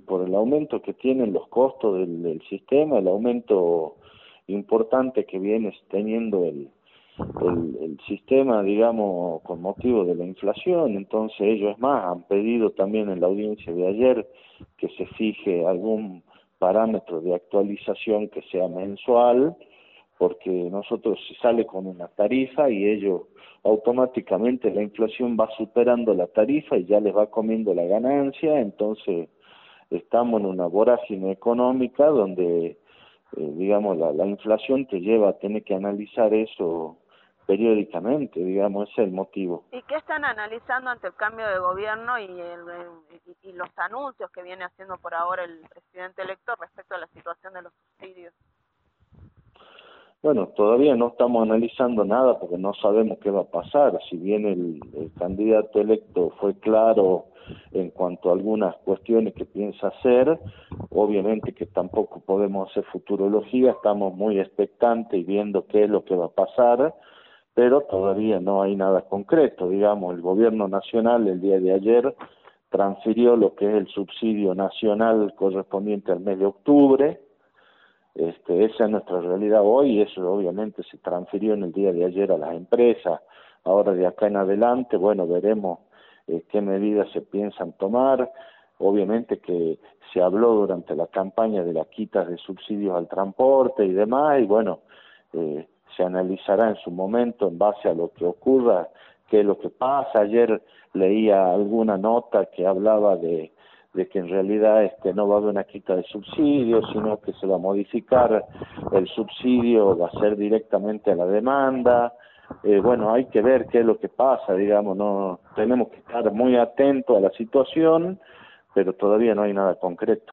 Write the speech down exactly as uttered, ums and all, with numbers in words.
por el aumento que tienen los costos del, del sistema, el aumento importante que viene teniendo el, el, el sistema, digamos, con motivo de la inflación. Entonces ellos, es más, han pedido también en la audiencia de ayer que se fije algún parámetro de actualización que sea mensual, porque nosotros se sale con una tarifa y ellos automáticamente la inflación va superando la tarifa y ya les va comiendo la ganancia. Entonces estamos en una vorágine económica donde, eh, digamos, la, la inflación te lleva a tener que analizar eso periódicamente, digamos, ese es el motivo. ¿Y qué están analizando ante el cambio de gobierno y, el, y, y los anuncios que viene haciendo por ahora el presidente electo respecto a la situación de los subsidios? Bueno, todavía no estamos analizando nada porque no sabemos qué va a pasar. Si bien el, el candidato electo fue claro en cuanto a algunas cuestiones que piensa hacer, obviamente que tampoco podemos hacer futurología, estamos muy expectantes y viendo qué es lo que va a pasar, pero todavía no hay nada concreto. Digamos, el gobierno nacional el día de ayer transfirió lo que es el subsidio nacional correspondiente al mes de octubre. Este, esa es nuestra realidad hoy y eso obviamente se transfirió en el día de ayer a las empresas. Ahora de acá en adelante, bueno, veremos eh, qué medidas se piensan tomar. Obviamente que se habló durante la campaña de las quitas de subsidios al transporte y demás, y bueno, eh, se analizará en su momento en base a lo que ocurra, qué es lo que pasa. Ayer leía alguna nota que hablaba de de que en realidad este no va a haber una quita de subsidios, sino que se va a modificar el subsidio, va a ser directamente a la demanda. Eh, bueno, hay que ver qué es lo que pasa, digamos, no tenemos que estar muy atentos a la situación, pero todavía no hay nada concreto.